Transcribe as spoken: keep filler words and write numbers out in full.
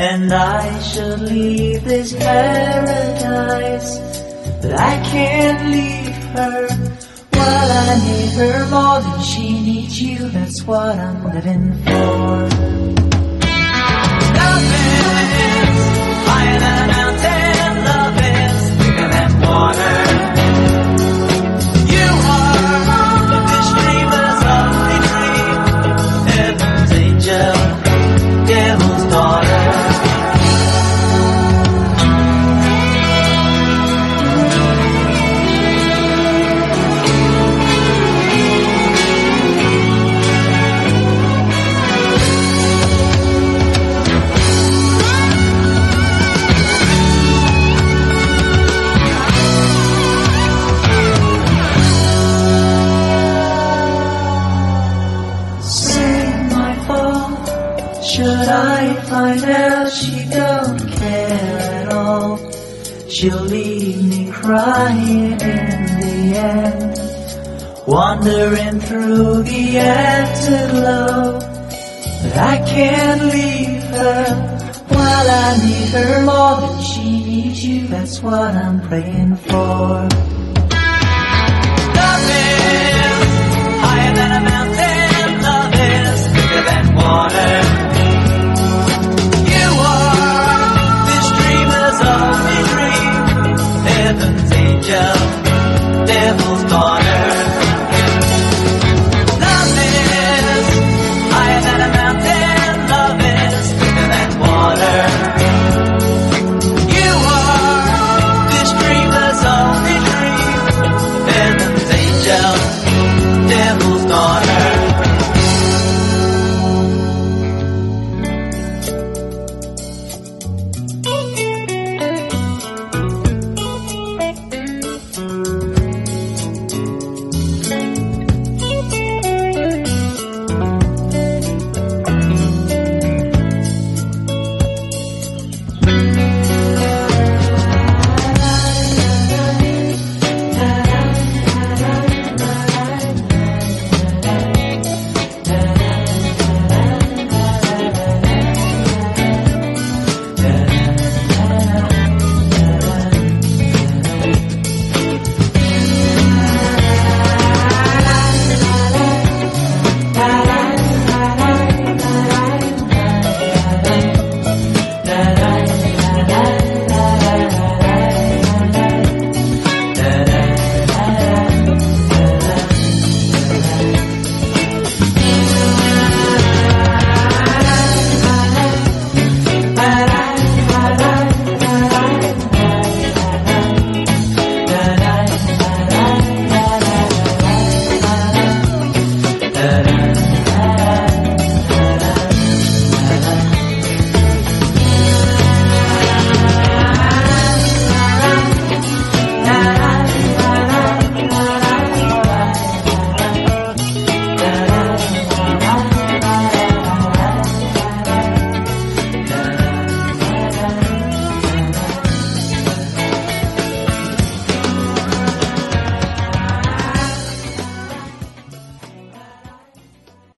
and I should leave this paradise, but I can't leave her. While I need her more than she needs you, that's what I'm living for. Love is higher than a mountain, love is bigger than water. You are the fish dreamer's only dream, heaven's angel, devil's daughter. Should I find out she don't care at all, she'll leave me crying in the end, wandering through the afterglow. But I can't leave her, while I need her more than she needs you, that's what I'm praying for.